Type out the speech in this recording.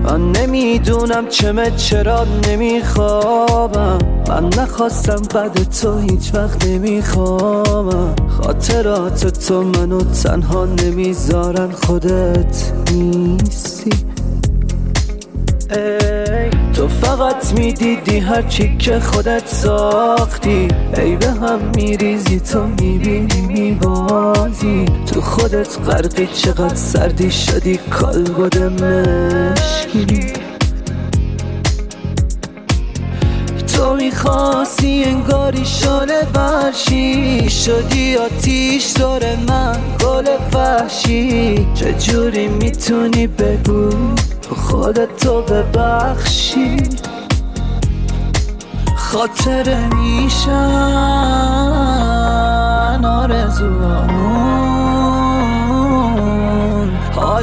من نمیدونم چرا نمیخوابم. من نخواستم بعد تو هیچ وقت نمیخوابم. خاطرات تو منو تنها نمیذارن، خودت نیستی. ای تو فقط میدیدی هرچی که خودت ساختی. ای به هم میریزی تو میبینی میبازی. تو خودت غرقی، چقدر سردی شدی کالبد مشکی. تو میخواستی انگاری شاله ورشی، شدی آتیش دور من گل وحشی. چجوری میتونی بگو تو خودتو ببخشی؟ خاطره میشن آرزوامون.